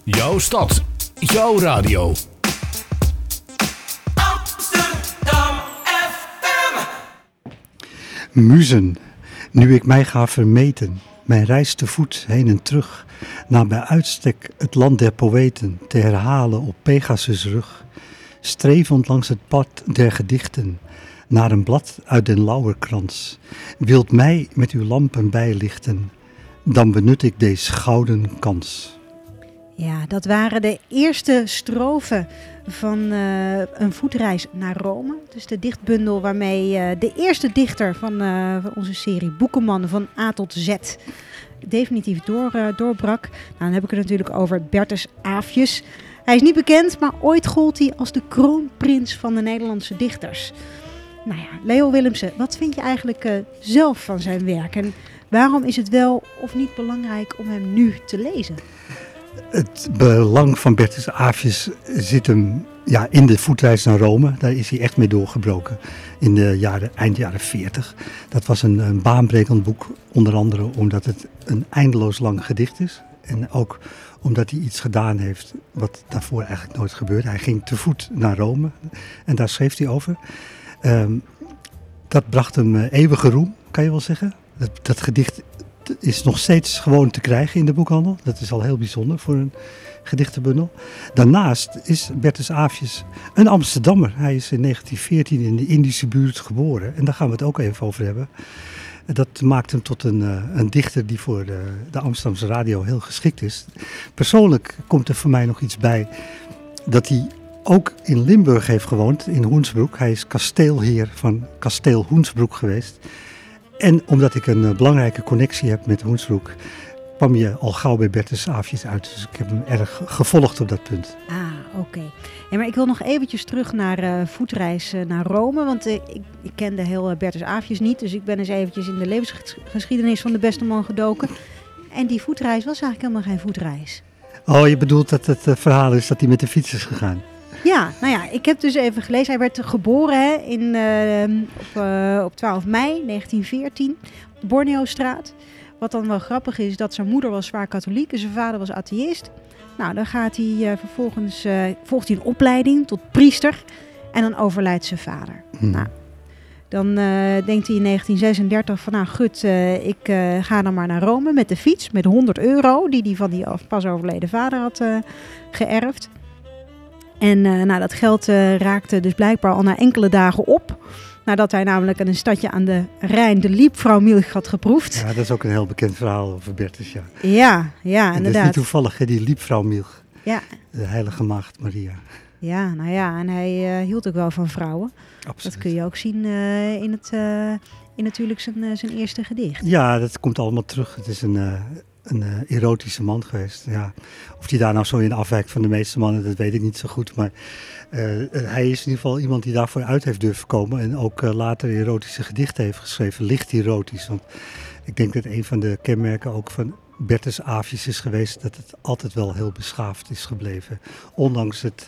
Jouw stad, jouw radio. Amsterdam FM. Muzen, nu ik mij ga vermeten, mijn reis te voet heen en terug, naar bij uitstek het land der poëten, te herhalen op Pegasus' rug, strevend langs het pad der gedichten, naar een blad uit den lauwerkrans, wilt mij met uw lampen bijlichten, dan benut ik deze gouden kans. Ja, dat waren de eerste strofen van een voetreis naar Rome. Dus de dichtbundel waarmee de eerste dichter van onze serie Boekenman van A tot Z definitief doorbrak. Nou, dan heb ik het natuurlijk over Bertus Aefjes. Hij is niet bekend, maar ooit gold hij als de kroonprins van de Nederlandse dichters. Nou ja, Leo Willemsen, wat vind je eigenlijk zelf van zijn werk? En waarom is het wel of niet belangrijk om hem nu te lezen? Het belang van Bertus Aefjes zit hem in de voetreis naar Rome. Daar is hij echt mee doorgebroken in de eind jaren 40. Dat was een baanbrekend boek, onder andere omdat het een eindeloos lang gedicht is. En ook omdat hij iets gedaan heeft wat daarvoor eigenlijk nooit gebeurde. Hij ging te voet naar Rome en daar schreef hij over. Dat bracht hem eeuwige roem, kan je wel zeggen. Dat gedicht is nog steeds gewoon te krijgen in de boekhandel. Dat is al heel bijzonder voor een gedichtenbundel. Daarnaast is Bertus Aefjes een Amsterdammer. Hij is in 1914 in de Indische buurt geboren. En daar gaan we het ook even over hebben. Dat maakt hem tot een dichter die voor de Amsterdamse radio heel geschikt is. Persoonlijk komt er voor mij nog iets bij dat hij ook in Limburg heeft gewoond, in Hoensbroek. Hij is kasteelheer van kasteel Hoensbroek geweest. En omdat ik een belangrijke connectie heb met Hoensbroek, kwam je al gauw bij Bertus Aefjes uit. Dus ik heb hem erg gevolgd op dat punt. Ah, oké. Ja, maar ik wil nog eventjes terug naar voetreis naar Rome. Want ik kende heel Bertus Aefjes niet. Dus ik ben eens eventjes in de levensgeschiedenis van de beste man gedoken. En die voetreis was eigenlijk helemaal geen voetreis. Oh, je bedoelt dat het verhaal is dat hij met de fiets is gegaan? Ja, nou ja, ik heb dus even gelezen. Hij werd geboren op 12 mei 1914 op de Borneostraat. Wat dan wel grappig is, dat zijn moeder was zwaar katholiek en zijn vader was atheïst. Nou, dan gaat hij vervolgens volgt hij een opleiding tot priester en dan overlijdt zijn vader. Nou, dan denkt hij in 1936 van nou goed, ik ga dan maar naar Rome met de fiets met €100 die hij van die pas overleden vader had geërfd. En dat geld raakte dus blijkbaar al na enkele dagen op. Nadat hij namelijk in een stadje aan de Rijn de Liebfraumilch had geproefd. Ja, dat is ook een heel bekend verhaal over Bertus, ja. Ja, en inderdaad. dat is niet toevallig, hè, die Liebfraumilch. Ja. De heilige maagd Maria. Ja, nou ja, en hij hield ook wel van vrouwen. Absoluut. Dat kun je ook zien in natuurlijk zijn eerste gedicht. Ja, dat komt allemaal terug. Het is een erotische man geweest. Ja. Of hij daar nou zo in afwijkt van de meeste mannen, dat weet ik niet zo goed. Maar hij is in ieder geval iemand die daarvoor uit heeft durven komen. En ook later erotische gedichten heeft geschreven. Licht erotisch. Want ik denk dat een van de kenmerken ook van Bertus Aefjes is geweest dat het altijd wel heel beschaafd is gebleven. Ondanks het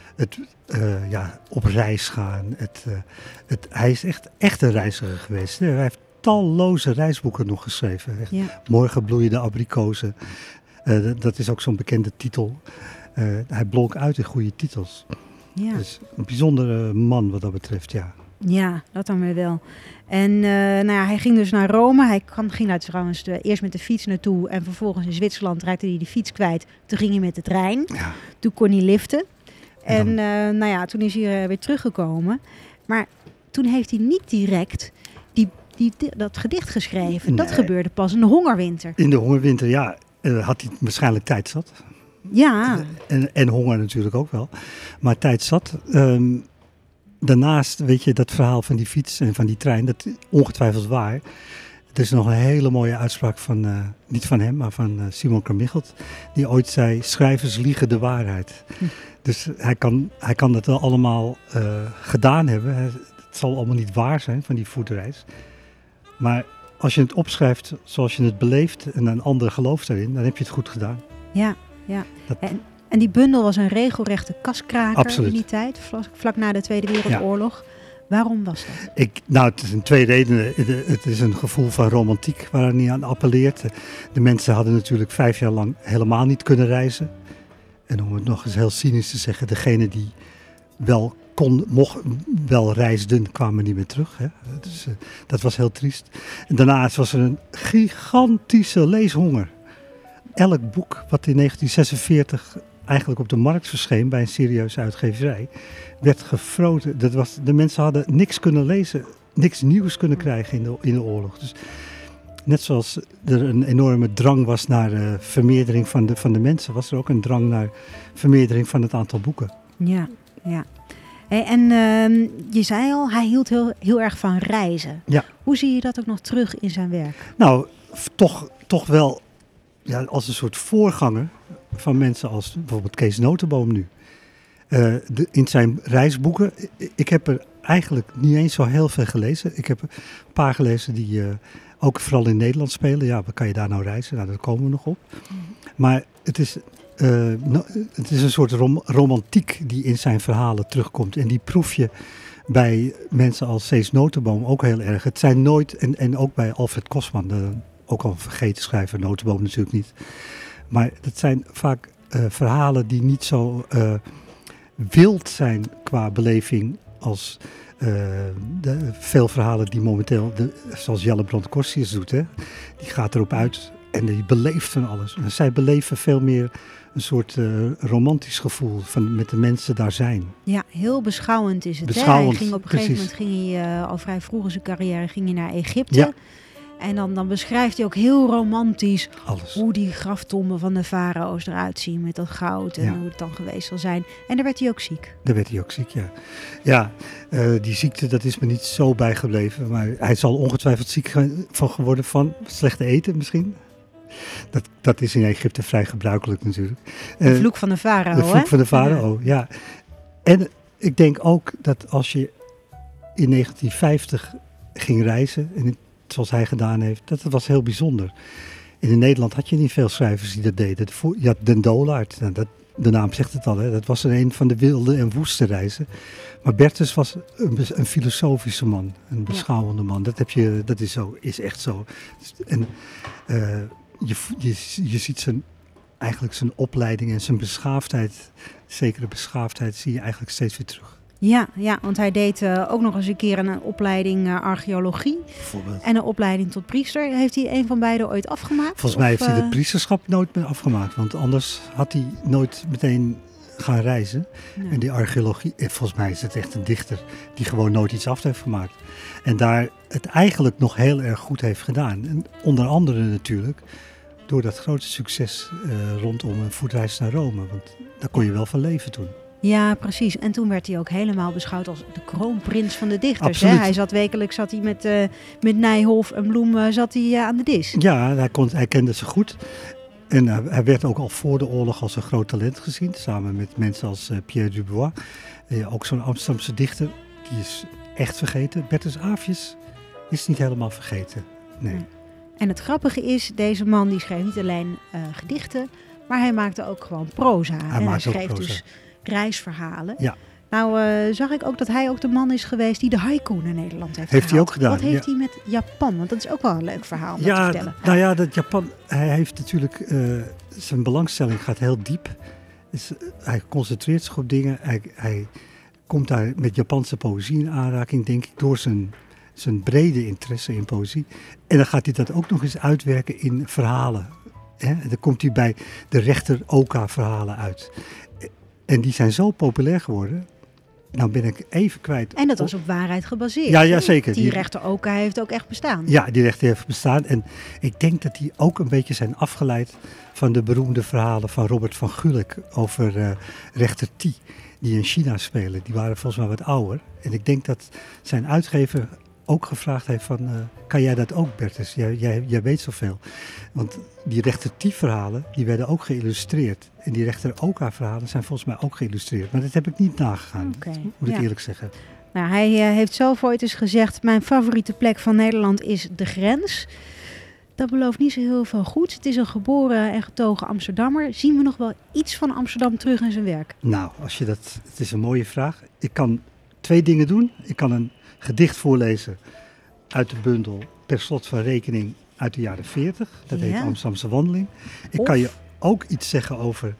op reis gaan. Hij is echt een reiziger geweest. Hij heeft talloze reisboeken nog geschreven. Echt. Ja. Morgen bloeien de abrikozen. Dat is ook zo'n bekende titel. Hij blonk uit in goede titels. Ja. Dus een bijzondere man wat dat betreft, ja. Ja, dat dan weer wel. En hij ging dus naar Rome. Hij ging daar trouwens eerst met de fiets naartoe. En vervolgens in Zwitserland raakte hij de fiets kwijt. Toen ging hij met de trein. Ja. Toen kon hij liften. En toen is hij weer teruggekomen. Maar toen heeft hij niet direct dat gedicht geschreven. Nee. Dat gebeurde pas in de hongerwinter. In de hongerwinter, ja. Had hij waarschijnlijk tijd zat. Ja. En honger natuurlijk ook wel. Maar tijd zat. Daarnaast, weet je, dat verhaal van die fiets en van die trein, dat is ongetwijfeld waar. Er is nog een hele mooie uitspraak van, niet van hem, maar van Simon Carmichelt. Die ooit zei, schrijvers liegen de waarheid. Dus hij kan dat wel allemaal gedaan hebben. Het zal allemaal niet waar zijn van die voetreis. Maar als je het opschrijft zoals je het beleeft en een ander gelooft daarin, dan heb je het goed gedaan. Ja. En die bundel was een regelrechte kaskraker. Absoluut. In die tijd, vlak na de Tweede Wereldoorlog. Ja. Waarom was dat? Het zijn twee redenen. Het is een gevoel van romantiek waar hij niet aan appelleert. De mensen hadden natuurlijk 5 jaar lang helemaal niet kunnen reizen. En om het nog eens heel cynisch te zeggen, degene die wel reisden, kwamen niet meer terug. Hè? Dus, dat was heel triest. En daarnaast was er een gigantische leeshonger. Elk boek wat in 1946 eigenlijk op de markt verscheen bij een serieuze uitgeverij, werd gefroten. De mensen hadden niks kunnen lezen, niks nieuws kunnen krijgen in de oorlog. Dus net zoals er een enorme drang was naar vermeerdering van de mensen, was er ook een drang naar vermeerdering van het aantal boeken. Ja. Hey, en je zei al, hij hield heel erg van reizen. Ja. Hoe zie je dat ook nog terug in zijn werk? Nou, toch wel als een soort voorganger van mensen als bijvoorbeeld Kees Notenboom nu. In zijn reisboeken, ik heb er eigenlijk niet eens zo heel veel gelezen. Ik heb een paar gelezen die ook vooral in Nederland spelen. Ja, wat kan je daar nou reizen? Nou, daar komen we nog op. Maar het is een soort romantiek die in zijn verhalen terugkomt. En die proef je bij mensen als Cees Notenboom ook heel erg. Het zijn nooit, en ook bij Alfred Kosman, ook al vergeten schrijver, Notenboom natuurlijk niet. Maar het zijn vaak verhalen die niet zo wild zijn qua beleving als veel verhalen die momenteel, zoals Jelle Brand-Korstius doet. Hè? Die gaat erop uit en die beleeft van alles. En zij beleven veel meer een soort romantisch gevoel van met de mensen daar zijn. Ja, heel beschouwend is het. Beschouwend, Hij ging op een gegeven moment al vrij vroeg in zijn carrière naar Egypte. Ja. En dan beschrijft hij ook heel romantisch Alles. hoe die graftomben van de farao's eruit zien met dat goud en hoe het dan geweest zal zijn. En daar werd hij ook ziek. Daar werd hij ook ziek, ja. Ja, die ziekte, dat is me niet zo bijgebleven. Maar hij zal ongetwijfeld ziek van geworden van slechte eten misschien. Dat is in Egypte vrij gebruikelijk natuurlijk. De vloek van de farao, De vloek van de farao, ja. En ik denk ook dat als je in 1950 ging reizen, en zoals hij gedaan heeft, dat was heel bijzonder. In Nederland had je niet veel schrijvers die dat deden. Je had Den Dolaert, de naam zegt het al, hè? Dat was een van de wilde en woeste reizen. Maar Bertus was een filosofische man, een beschouwende man. Dat is echt zo. En je ziet eigenlijk zijn opleiding en zijn beschaafdheid, zekere beschaafdheid, zie je eigenlijk steeds weer terug. Ja, want hij deed ook nog eens een keer een opleiding archeologie. Bijvoorbeeld. En een opleiding tot priester. Heeft hij een van beide ooit afgemaakt? Volgens mij heeft hij de priesterschap nooit meer afgemaakt. Want anders had hij nooit meteen gaan reizen. Nee. En die archeologie, volgens mij is het echt een dichter die gewoon nooit iets af heeft gemaakt. En daar het eigenlijk nog heel erg goed heeft gedaan. En onder andere natuurlijk door dat grote succes rondom een voetreis naar Rome. Want daar kon je wel van leven toen. Ja, precies. En toen werd hij ook helemaal beschouwd als de kroonprins van de dichters. Hè? Hij zat wekelijks met Nijhoff en Bloem aan de dis. Ja, hij kende ze goed. En hij werd ook al voor de oorlog als een groot talent gezien. Samen met mensen als Pierre Dubois. Ook zo'n Amsterdamse dichter. Die is echt vergeten. Bertus Aafjes is niet helemaal vergeten. Nee. En het grappige is, deze man die schreef niet alleen gedichten. Maar hij maakte ook gewoon proza. Hij schreef dus reisverhalen. Ja. Nou zag ik ook dat hij ook de man is geweest die de haiku naar Nederland heeft gehaald. Hij ook gedaan. Wat heeft hij met Japan? Want dat is ook wel een leuk verhaal om te vertellen. Nou ja, dat Japan, hij heeft natuurlijk, zijn belangstelling gaat heel diep. Hij concentreert zich op dingen. Hij komt daar met Japanse poëzie in aanraking, denk ik, door zijn brede interesse in poëzie. En dan gaat hij dat ook nog eens uitwerken in verhalen. En dan komt hij bij de rechter Oka verhalen uit. En die zijn zo populair geworden. Nou ben ik even kwijt. En dat was op waarheid gebaseerd. Ja, zeker. Die rechter Oka heeft ook echt bestaan. Ja, die rechter heeft bestaan. En ik denk dat die ook een beetje zijn afgeleid van de beroemde verhalen van Robert van Gulik over rechter Ti, die in China spelen. Die waren volgens mij wat ouder. En ik denk dat zijn uitgever ook gevraagd heeft van, kan jij dat ook, Bertus? Jij weet zoveel. Want die rechter Ti-verhalen, die werden ook geïllustreerd. En die rechter Oka-verhalen zijn volgens mij ook geïllustreerd. Maar dat heb ik niet nagegaan, moet ik eerlijk zeggen. Nou, hij heeft zelf ooit eens gezegd, mijn favoriete plek van Nederland is de grens. Dat belooft niet zo heel veel goed. Het is een geboren en getogen Amsterdammer. Zien we nog wel iets van Amsterdam terug in zijn werk? Nou, het is een mooie vraag. Ik kan 2 dingen doen. Ik kan een gedicht voorlezen uit de bundel Per slot van rekening uit de jaren 40. Dat heet Amsterdamse wandeling. Ik kan je ook iets zeggen over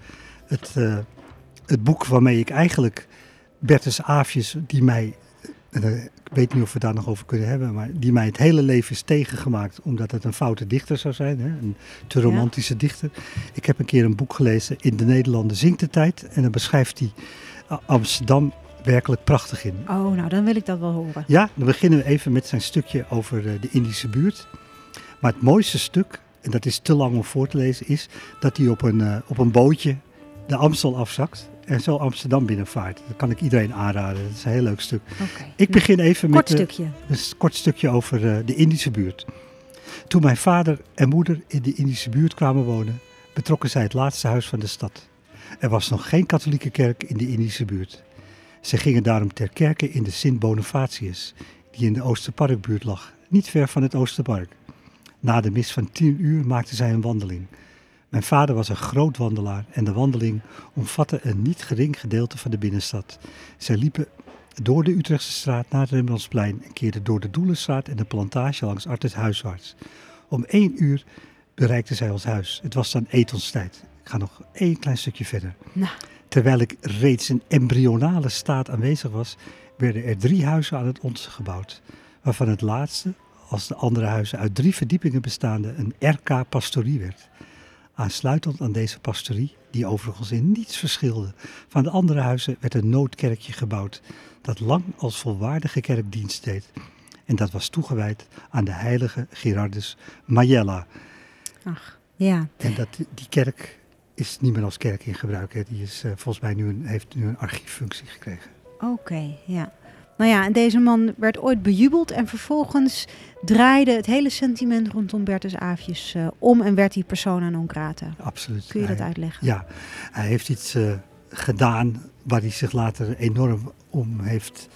het boek waarmee ik eigenlijk Bertus Aafjes, die mij, ik weet niet of we daar nog over kunnen hebben, maar die mij het hele leven is tegengemaakt omdat het een foute dichter zou zijn, hè? Een te romantische dichter. Ik heb een keer een boek gelezen, In de Nederlanden zingt de tijd, en dan beschrijft hij Amsterdam werkelijk prachtig in. Oh, nou dan wil ik dat wel horen. Ja, dan beginnen we even met zijn stukje over de Indische buurt. Maar het mooiste stuk, en dat is te lang om voor te lezen, is dat hij op een bootje de Amstel afzakt en zo Amsterdam binnenvaart. Dat kan ik iedereen aanraden. Dat is een heel leuk stuk. Okay. Ik begin even Kort met stukje. een kort stukje over de Indische buurt. Toen mijn vader en moeder in de Indische buurt kwamen wonen, betrokken zij het laatste huis van de stad. Er was nog geen katholieke kerk in de Indische buurt. Ze gingen daarom ter kerke in de Sint Bonifatius, die in de Oosterparkbuurt lag, niet ver van het Oosterpark. Na de mis van 10 uur maakten zij een wandeling. Mijn vader was een groot wandelaar en de wandeling omvatte een niet gering gedeelte van de binnenstad. Zij liepen door de Utrechtse straat naar het Rembrandtsplein en keerden door de Doelenstraat en de Plantage langs Artes huiswaarts. Om 1 uur bereikten zij ons huis. Het was dan etenstijd. Ik ga nog 1 klein stukje verder. Nou. Terwijl ik reeds in embryonale staat aanwezig was, werden er 3 huizen aan het onze gebouwd, waarvan het laatste, als de andere huizen uit 3 verdiepingen bestaande, een RK-pastorie werd. Aansluitend aan deze pastorie, die overigens in niets verschilde van de andere huizen, werd een noodkerkje gebouwd, dat lang als volwaardige kerk dienst deed. En dat was toegewijd aan de heilige Gerardus Majella. Ach, ja. En die kerk is niet meer als kerk in gebruik. Hè. Die is volgens mij heeft nu een archieffunctie gekregen. Oké, ja. Nou ja, en deze man werd ooit bejubeld en vervolgens draaide het hele sentiment rondom Bertus Aafjes om en werd hij persona non grata. Absoluut. Kun je dat uitleggen? Ja, hij heeft iets gedaan waar hij zich later enorm om heeft,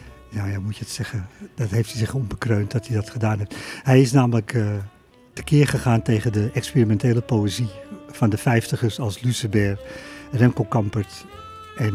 ja, moet je het zeggen, dat heeft hij zich onbekreund dat hij dat gedaan heeft. Hij is namelijk tekeer gegaan tegen de experimentele poëzie van de 50ers als Lucebert, Remco Kampert en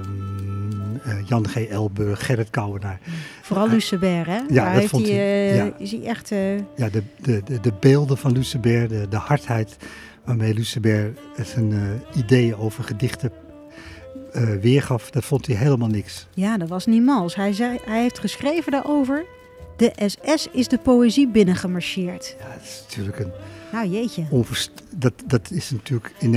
Jan G. Elburg, Gerrit Kouwenaar. Vooral Lucebert, hè? Ja, daar dat vond hij. is hij echt... Ja, de beelden van Lucebert, de hardheid waarmee Lucebert zijn ideeën over gedichten weergaf, dat vond hij helemaal niks. Ja, dat was niet mals. Hij heeft geschreven daarover: de SS is de poëzie binnengemarcheerd. Ja, dat is natuurlijk een... Nou, jeetje. Dat is natuurlijk in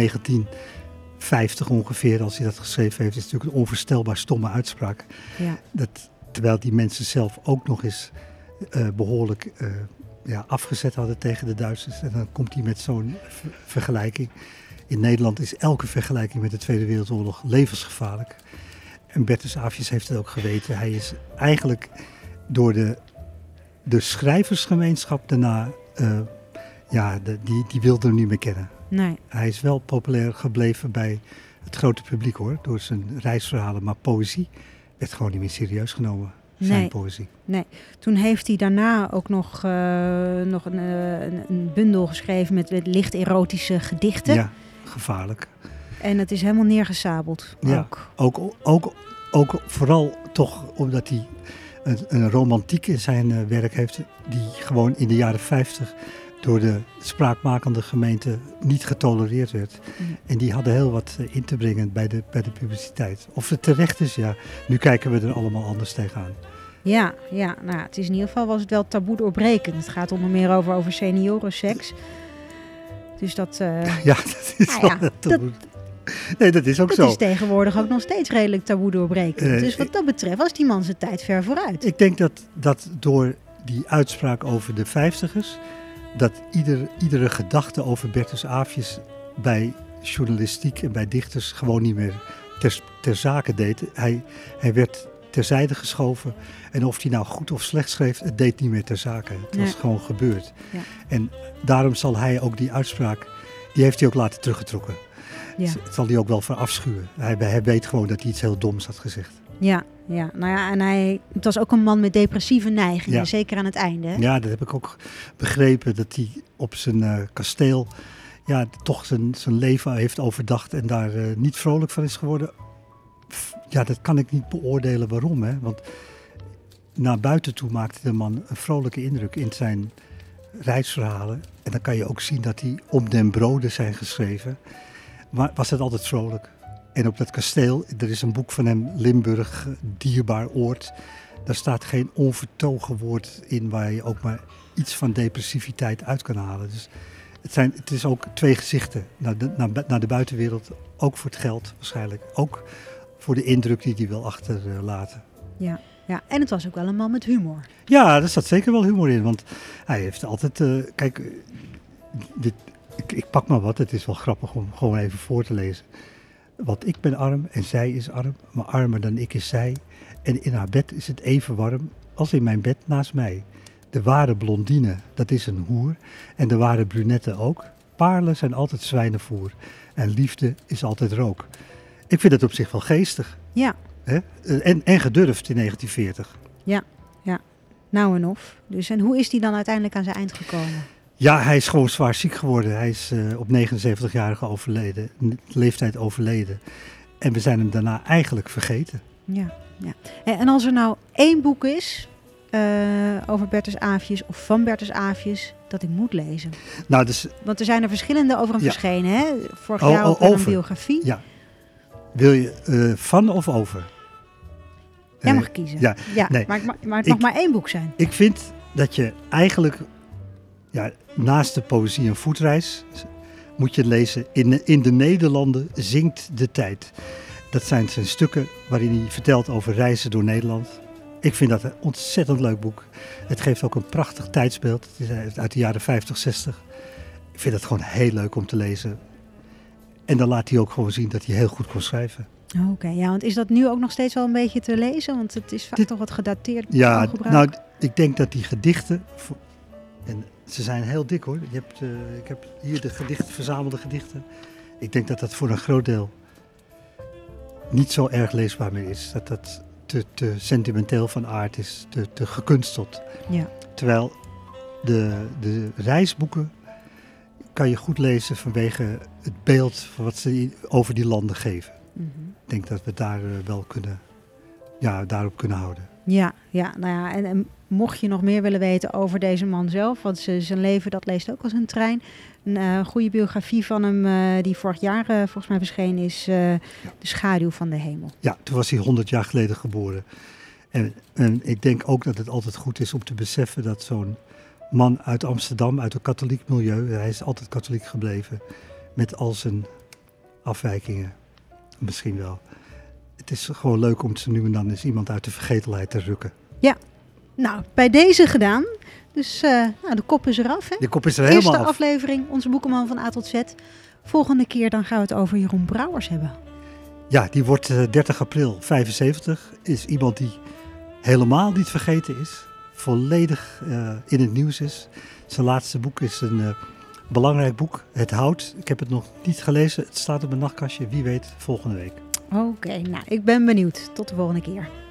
1950 ongeveer, als hij dat geschreven heeft, is natuurlijk een onvoorstelbaar stomme uitspraak. Ja. Terwijl die mensen zelf ook nog eens behoorlijk afgezet hadden tegen de Duitsers. En dan komt hij met zo'n vergelijking. In Nederland is elke vergelijking met de Tweede Wereldoorlog levensgevaarlijk. En Bertus Aafjes heeft het ook geweten. Hij is eigenlijk door de schrijversgemeenschap daarna, die wilde hem niet meer kennen. Nee. Hij is wel populair gebleven bij het grote publiek hoor, door zijn reisverhalen. Maar poëzie werd gewoon niet meer serieus genomen, zijn poëzie. Nee, toen heeft hij daarna ook nog een bundel geschreven met licht erotische gedichten. Ja, gevaarlijk. En het is helemaal neergesabeld. Ja, ook vooral toch omdat hij een romantiek in zijn werk heeft, die gewoon in de jaren 50 door de spraakmakende gemeente niet getolereerd werd. Mm. En die hadden heel wat in te brengen bij de publiciteit. Of het terecht is, ja, nu kijken we er allemaal anders tegenaan. Ja, nou, het is in ieder geval was het wel taboe doorbrekend. Het gaat onder meer over seniorenseks. Dus dat... ja, dat is wel taboe. Nee, dat is ook zo. Het is tegenwoordig ook nog steeds redelijk taboe doorbrekend. Dus wat dat betreft was die man zijn tijd ver vooruit. Ik denk dat door die uitspraak over de 50ers... dat iedere gedachte over Bertus Aafjes bij journalistiek en bij dichters gewoon niet meer ter zake deed. Hij werd terzijde geschoven en of hij nou goed of slecht schreef, het deed niet meer ter zake. Het was gewoon gebeurd. Ja. En daarom zal hij ook die uitspraak, die heeft hij ook later teruggetrokken. Ja. Dat zal hij ook wel verafschuwen. Hij weet gewoon dat hij iets heel doms had gezegd. Ja, nou ja, en het was ook een man met depressieve neigingen, zeker aan het einde. Hè? Ja, dat heb ik ook begrepen, dat hij op zijn kasteel toch zijn leven heeft overdacht en daar niet vrolijk van is geworden. Ja, dat kan ik niet beoordelen waarom, hè? Want naar buiten toe maakte de man een vrolijke indruk in zijn reisverhalen. En dan kan je ook zien dat die om den broden zijn geschreven. maar was het altijd vrolijk. En op dat kasteel, er is een boek van hem, Limburg, Dierbaar Oord. Daar staat geen onvertogen woord in waar je ook maar iets van depressiviteit uit kan halen. Dus het is ook twee gezichten naar de buitenwereld. Ook voor het geld waarschijnlijk. Ook voor de indruk die hij wil achterlaten. Ja, en het was ook wel een man met humor. Ja, er zat zeker wel humor in. Want hij heeft altijd... kijk, ik pak maar wat. Het is wel grappig om gewoon even voor te lezen. Want ik ben arm en zij is arm. Maar armer dan ik is zij. En in haar bed is het even warm als in mijn bed naast mij. De ware blondine, dat is een hoer. En de ware brunette ook. Paarlen zijn altijd zwijnenvoer. En liefde is altijd rook. Ik vind het op zich wel geestig. Ja. Hè? En gedurfd in 1940. Ja. Nou en of. Dus, en hoe is hij dan uiteindelijk aan zijn eind gekomen? Ja, hij is gewoon zwaar ziek geworden. Hij is op 79-jarige leeftijd overleden. En we zijn hem daarna eigenlijk vergeten. Ja. En als er nou 1 boek is over Bertus Aefjes of van Bertus Aefjes dat ik moet lezen. Nou, dus, Want er zijn er verschillende over hem verschenen. Hè? Vorig jaar ook over. een biografie. Ja. Wil je van of over? Jij mag kiezen. Ja, nee. Maar het mag maar 1 boek zijn. Ik vind dat je eigenlijk, naast de poëzie en voetreis, moet je lezen In de Nederlanden zingt de tijd. Dat zijn zijn stukken waarin hij vertelt over reizen door Nederland. Ik vind dat een ontzettend leuk boek. Het geeft ook een prachtig tijdsbeeld. Het is uit de jaren 50, 60. Ik vind het gewoon heel leuk om te lezen. En dan laat hij ook gewoon zien dat hij heel goed kon schrijven. Oké, want is dat nu ook nog steeds wel een beetje te lezen? Want het is vaak toch wat gedateerd. Ja, nou, ik denk dat die gedichten... En ze zijn heel dik hoor. Ik heb hier de verzamelde gedichten. Ik denk dat dat voor een groot deel niet zo erg leesbaar meer is. Dat dat te sentimenteel van aard is, te gekunsteld. Ja. Terwijl de reisboeken kan je goed lezen vanwege het beeld van wat ze over die landen geven. Mm-hmm. Ik denk dat we daar wel daarop kunnen houden. Ja, nou ja, en mocht je nog meer willen weten over deze man zelf, want zijn leven dat leest ook als een trein. Een goede biografie van hem die vorig jaar volgens mij verschenen is De Schaduw van de Hemel. Ja, toen was hij 100 jaar geleden geboren. En ik denk ook dat het altijd goed is om te beseffen dat zo'n man uit Amsterdam, uit een katholiek milieu, hij is altijd katholiek gebleven, met al zijn afwijkingen, misschien wel. Het is gewoon leuk om zo nu en dan eens iemand uit de vergetelheid te rukken. Ja. Nou, bij deze gedaan. Dus de kop is eraf. Hè? De kop is er helemaal af. Eerste aflevering, onze boekenman van A tot Z. Volgende keer dan gaan we het over Jeroen Brouwers hebben. Ja, die wordt 30 april 75. Is iemand die helemaal niet vergeten is. Volledig in het nieuws is. Zijn laatste boek is een belangrijk boek. Het Hout. Ik heb het nog niet gelezen. Het staat op mijn nachtkastje. Wie weet volgende week. Oké, nou ik ben benieuwd. Tot de volgende keer.